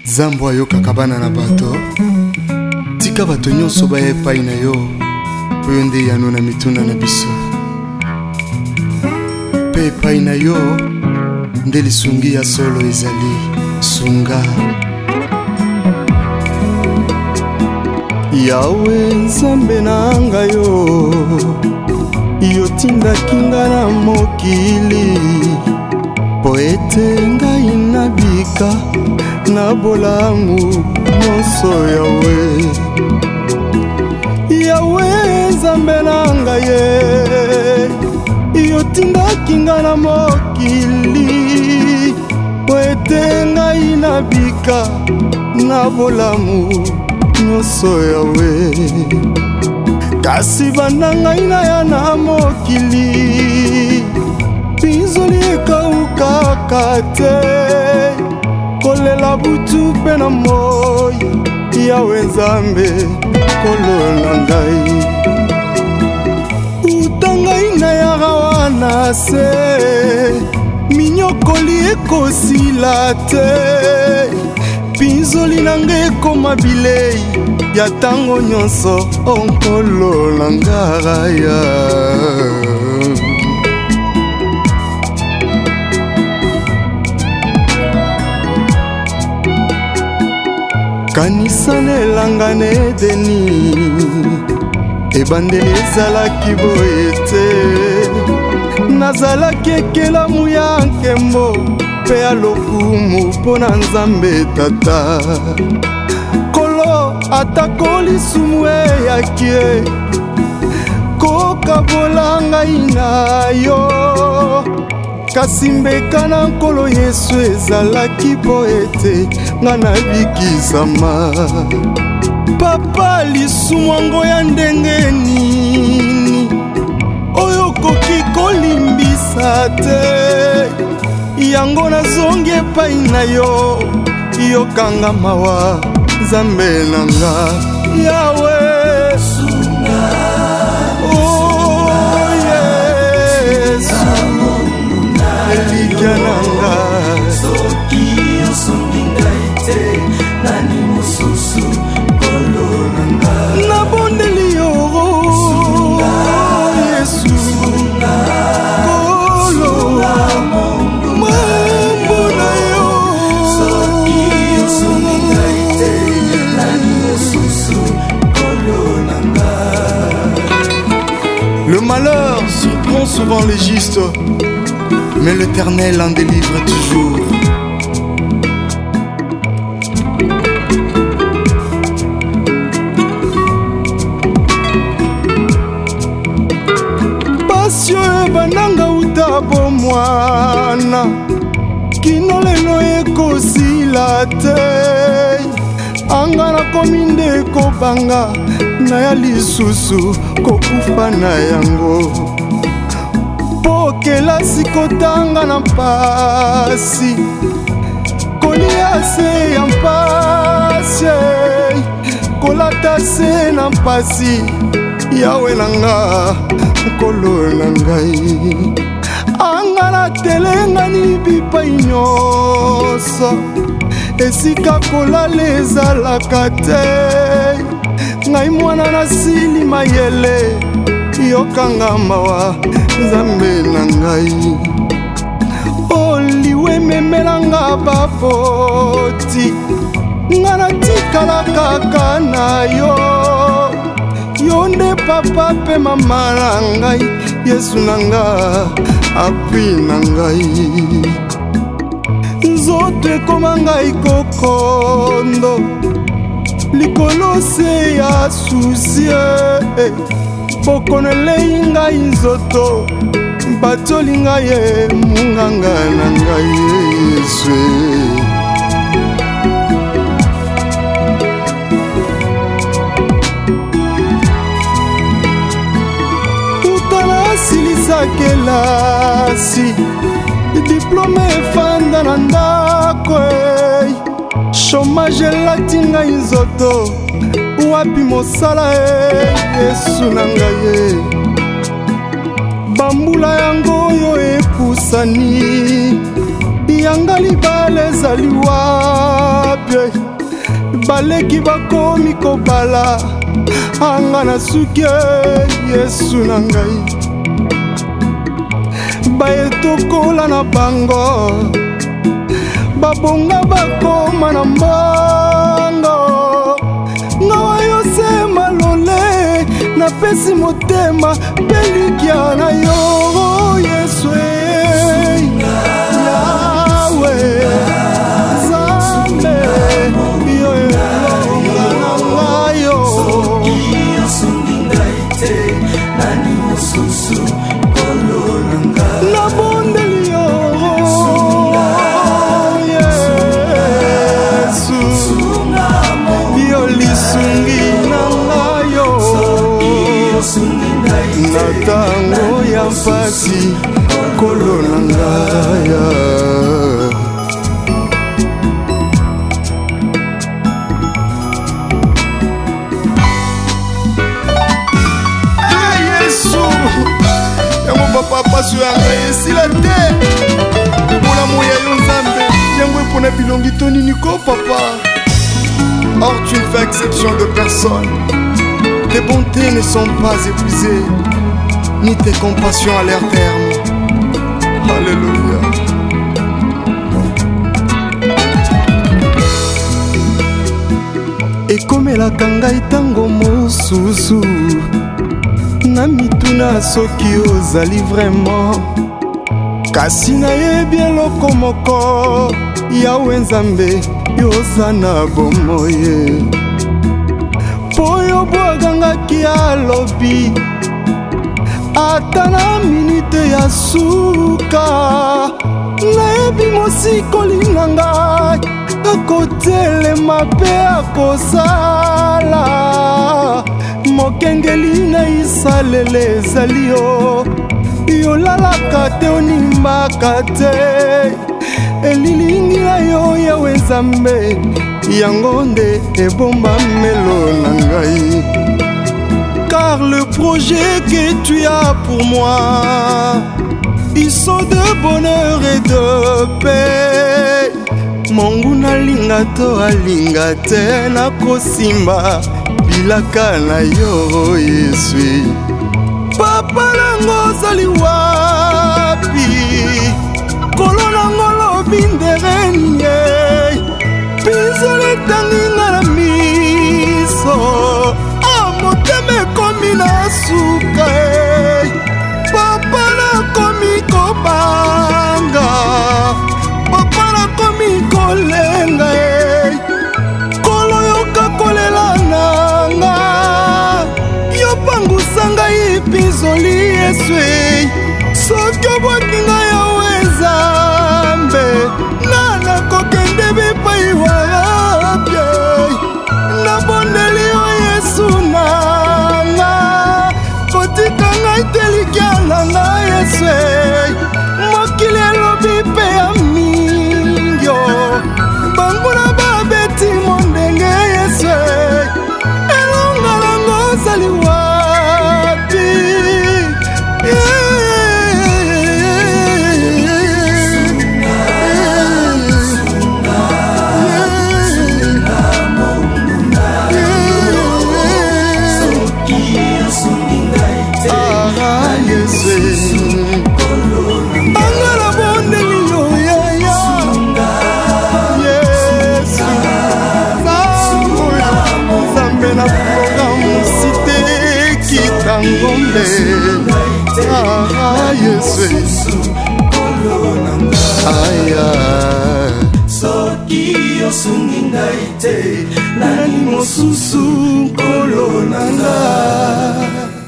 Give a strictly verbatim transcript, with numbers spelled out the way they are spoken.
Zambwa yo kakabana na bato tika bato nyonso baya epai na yo po yo nde yano na mituna na biso pe epai na yo nde lisungi ya solo ezali sunga Yawe Nzambe na ngai yo yo tindaki nga na mokili po ete ngai nabika na bolamu nyonso Yawe Yawe Nzambe na ngai yo tindaki nga na mokili po ete ngai nabika na bolamu nyonso Yawe kasi banda ngai na ya na mokili pinzoli ekaukaka te kolela butu pe na moi Yawe Nzambe kolo na ngai uta ngai na yaka wana se minyokoli ekosila te pinzoli na ngai ekoma bilei ya tango nyonso onkolo na ngaraya kanisa nelanga na Edeni ebandeli ezalaki boye te nazalaki ekelamu ya nkembo mpe ya lokumu mpo na Nzambe tata kolo atako lisumu eyaki kokabola ngai na yo kasi mbeka na nkolo Yesu ezalaki po ete nga nabikisama papa lisumu yango ya ndenge nini oyo okoki kolimbisa te yango nazongi epai na yo yokanga mawa Nzambe na nga Yawe sunga oh Yesu elikya na nga soki osongi ngai te nani mosusu kolo na nga nabondeli yo Yesu kolo mambo na yo soki osongi ngai te nani mosusu kolo na nga. Le malheur surprend souvent les justes, mais l'Éternel en délivre toujours. Passion ebananga utabo mwana kino lelo ekosila te anga nakomi nde kobanga na ya lisusu kokufa na yango kelasi kotanga na mpasi kolia se ya mpasi kolata se na mpasi Yawe na nga nkolo na ngai anga na telenga ni bipai nyonso esika kolala ezalaka te ngai mwana nasili mayele yokanga mawa Nzambe na ngai oliwe memelanga bapoti nga natikala kaka na yo yo nde papa pe mama na ngai Yesu na nga api na ngai nzoto ekoma ngai kokondo likolo se ya susie bokonelei ngai nzoto batoli ngai ye munganga na ngai Yesu tutala silisa kelasi diplome efanda na ndako chômage elati ngai nzoto wapi mosala Yesu na ngai bambula yango yo epusani yanga libala ezali wapi pie baleki bakomi kobala anga na suki Yesu na ngai baetokola na bango babonga bakoma na mbongo ngawa yose malole napesi motema pelikia na yo Yesu Yawe Zambe yo elonga na ngayo soki osungi ngai te nani mosusu kolona ngai nabondeli yo Yesu yo lisungi na ngayo na tango ya mpasi kolona ngaya papa sur un si la terre pour la moya yo nzambe yango epona bilongi toni niko papa. Or tu ne fais exception de personne, tes bontés ne sont pas épuisées ni tes compassions à leur terme. Alléluia. Ekomelaka ngai tango mosusu na mituna soki ozali vraiment kasi nayebi eloko moko yawe nzambe yoza na bomoye po yobwagangaki alobi ata na minute ya suka nayebi mosikoli na ngai akotelema mpe akosala mokengeli na isalele ezali yo yolalaka te onimbaka te elilingi na yo yawe nzambe yango nde ebomba melo na ngai. Car le projet que tu as pour moi ils sont de bonheur et de paix. Mongu nalinga to alinga te nakosimba bilaka na yo Yesu. Papa nango ozali wapi kolo nango lobi nderenie pinzole tanginga na miso motema ekomi na suka papa nakomi kobanga papa nakomi kolenga kolo yoka kolela nanga yopangusa ngai pinzoli Yesu soki obwaki ngai yawe nzambe nana kokende bipai wapye nabondeli yo Yesu nanga kotika ngai telikia nanga Yesu mokili elobi mpe ya mingyo banguna babeti mondenge Yesu elonga nango ozali wapi ngombe ah Yesu aya soki osungi ngai te nani mosusu kolona ngai.